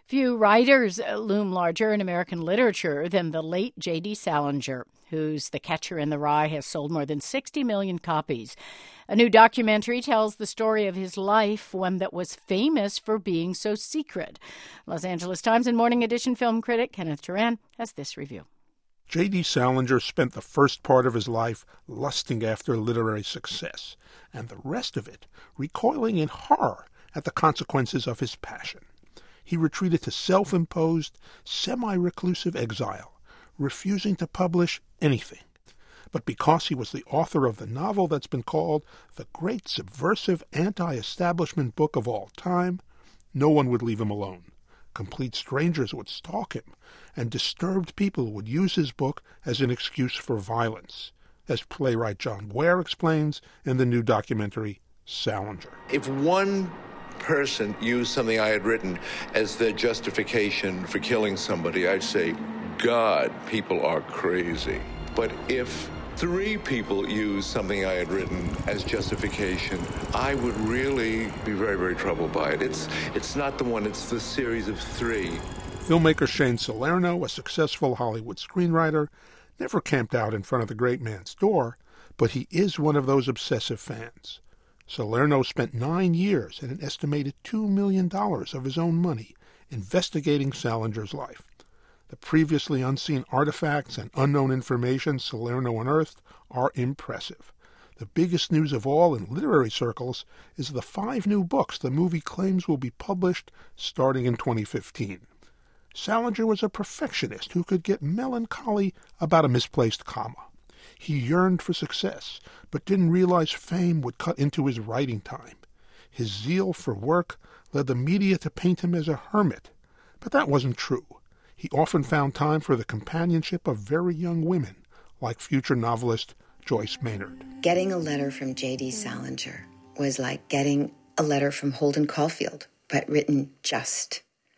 Few writers loom larger in American literature than the late J.D. Salinger, whose The Catcher in the Rye has sold more than 60 million copies. A new documentary tells the story of his life, one that was famous for being so secret. Los Angeles Times and Morning Edition film critic Kenneth Turan has this review. J.D. Salinger spent the first part of his life lusting after literary success, and the rest of it recoiling in horror at the consequences of his passion. He retreated to self-imposed, semi-reclusive exile, refusing to publish anything. But because he was the author of the novel that's been called the great subversive anti-establishment book of all time, no one would leave him alone. Complete strangers would stalk him, and disturbed people would use his book as an excuse for violence, as playwright John Ware explains in the new documentary, Salinger. If one person used something I had written as their justification for killing somebody, I'd say, God, people are crazy. But if 3 people used something I had written as justification, I would really be very, very troubled by it. It's not the one, it's the series of 3. Filmmaker Shane Salerno, a successful Hollywood screenwriter, never camped out in front of the great man's door, but he is one of those obsessive fans. Salerno spent 9 years and an estimated $2 million of his own money investigating Salinger's life. The previously unseen artifacts and unknown information Salerno unearthed are impressive. The biggest news of all in literary circles is the 5 new books the movie claims will be published starting in 2015. Salinger was a perfectionist who could get melancholy about a misplaced comma. He yearned for success, but didn't realize fame would cut into his writing time. His zeal for work led the media to paint him as a hermit, but that wasn't true. He often found time for the companionship of very young women, like future novelist Joyce Maynard. Getting a letter from J.D. Salinger was like getting a letter from Holden Caulfield, but written just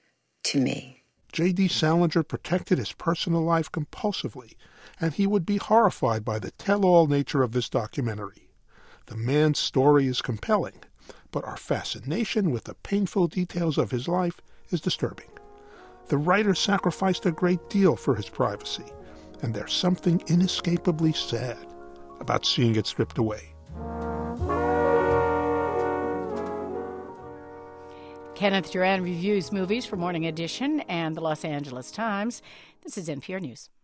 to me. J.D. Salinger protected his personal life compulsively, and he would be horrified by the tell-all nature of this documentary. The man's story is compelling, but our fascination with the painful details of his life is disturbing. The writer sacrificed a great deal for his privacy, and there's something inescapably sad about seeing it stripped away. Kenneth Turan reviews movies for Morning Edition and the Los Angeles Times. This is NPR News.